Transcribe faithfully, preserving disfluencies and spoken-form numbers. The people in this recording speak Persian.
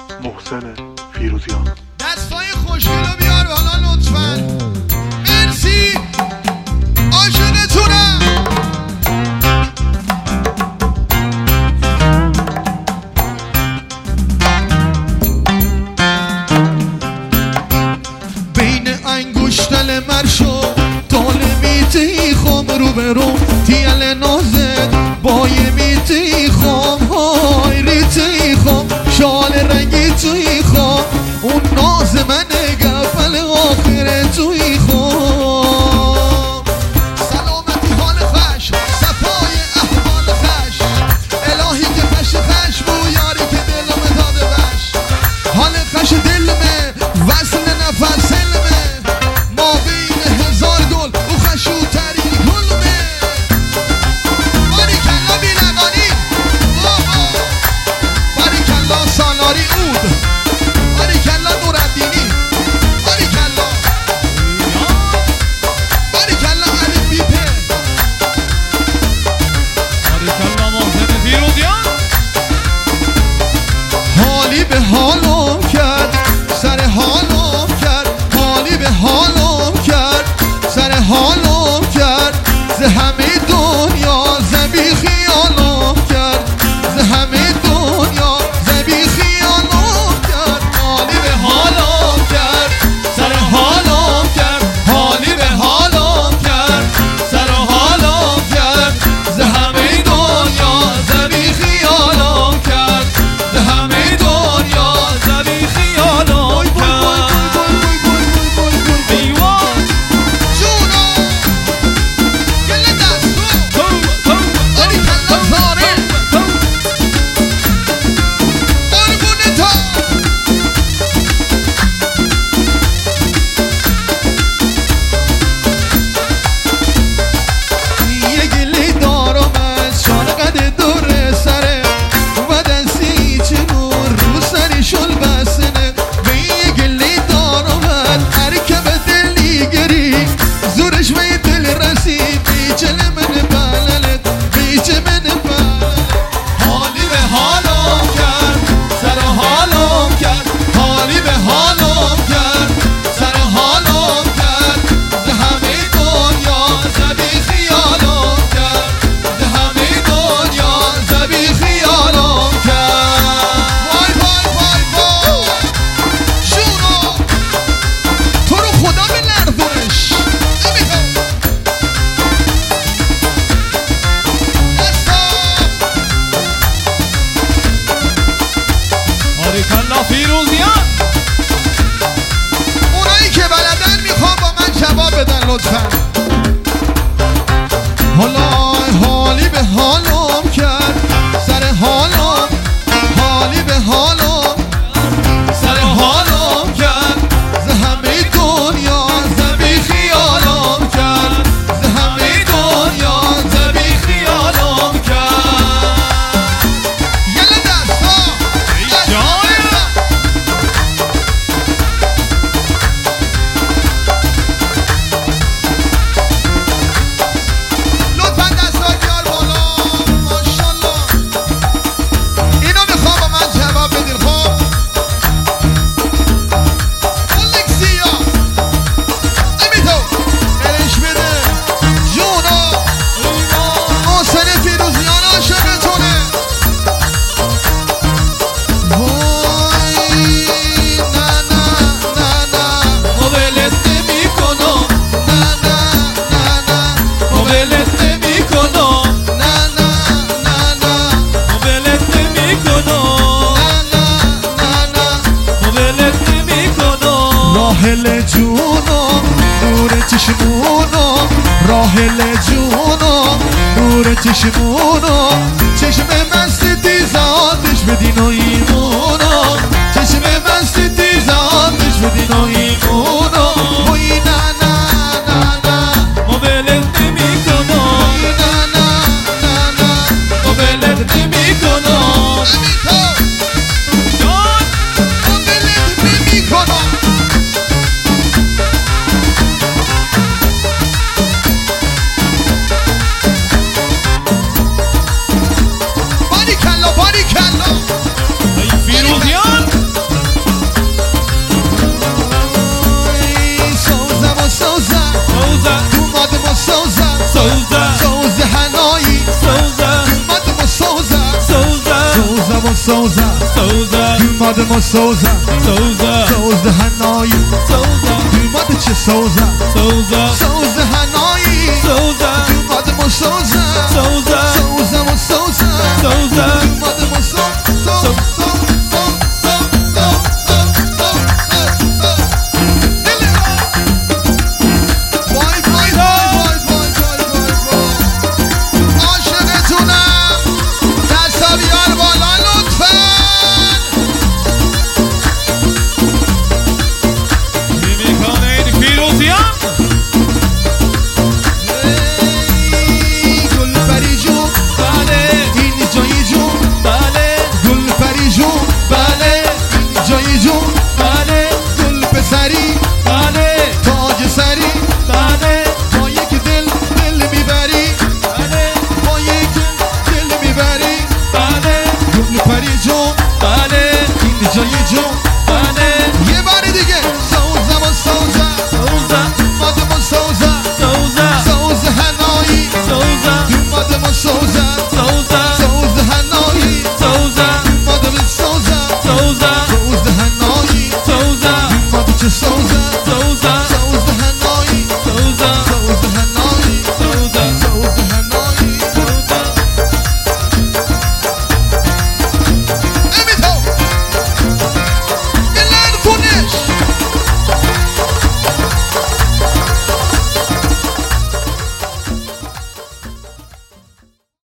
محسن فیروزیان. دستای خوشگل رو بیار بالا لطفاً. مرسی، عاشقتونم. بین انگشتل مرشو دال میتی خم رو به رو تیل نازد بای میتی خم های ریتی خم شال رنگی توی خم اون ناز من گفل آخر توی خم. سلامتی حال خش صفای احوال خش الهی که خش خش بو یاری که دلم داده بش حال خش دلمه وصل نفس سلمه ما بین هزار گل او خشوتری گلمه. باریکلا بیلقانی باریکلا سالاری اود باریکلا نوردینی باریکلا باریکلا علی بیپه باریکلا محسن فیروزیان. حالی به حالم کرد سر حالم کرد حالی به حالم کرد سر حالم کرد ز همه دنیا زبی خیالم کرد ز همه دنیا زبی خیالم کرد. حالی به حالم کرد سر حالم کرد حالی به حالم کرد سر حالم کرد ز همه دنیا زبی خیالم کرد ز همه دنیا زبی خیالم کرد. ایوان جونا گل دستو باریکلا زاره قربون تا یه گلی دارم از شالقد دور سره و دستی چه نور رو سری شل بسنه به یه گلی دارم از ارکب دلی گری زورش به دل رسید بیچل من بللت بیچه من بللت. حالی به حالم کرد سر حالم کرد حالی به حالم کرد سر حالم کرد ز همه دنیا زبی خیالم کرد ز همه دنیا زبی خیالم کرد. وای وای وای وای جونو تو رو خدا به لرزونش نمی‌خوام. دستا باریکلا فیروزیان. اونایی که بلدن میخوام با من جواب بدن لطفا. حالا حالی به حالم کرد سر حالم حالی به حالم سر حالم کرد ز همه دنیا زبی خیالم کرد ز همه دنیا زبی خیالم کرد. یه دستا جانم. لطفا دستا بیار بالا. ماشاءالله اینو میخوام با من جواب بدین. خب الکسیا امیتو برش بده جونا محسن فیروزیان عاشقتونه. وای نه نه نه نه ولت نمی‌کنم نه نه نه نه ولت نمی‌کنم نه نه نه نه ولت نمی‌کنم ولت نمی‌کنم. راحل جونم نور چشمونم راحل جونم نور چشمونم چشم مست دیزادش بدین و ایمونم چشم مست دیزادش بدین و ایمونم. وای نه نه نه نه ولت نمی‌کنم وای نه نه نه نه ولت نمی‌کنم. امیتو جان ولت نمی‌کنم. باریکلا باریکلا ما سوزه سوزه دوماد ما سوزه سوزه سوزه هنایی سوزه دوماد چه سوزه سوزه سوزه هنایی سوزه دوماد ما سوزه سوزه سوزه ما سوزه سوزه دوماد ما سوزه بله جای جو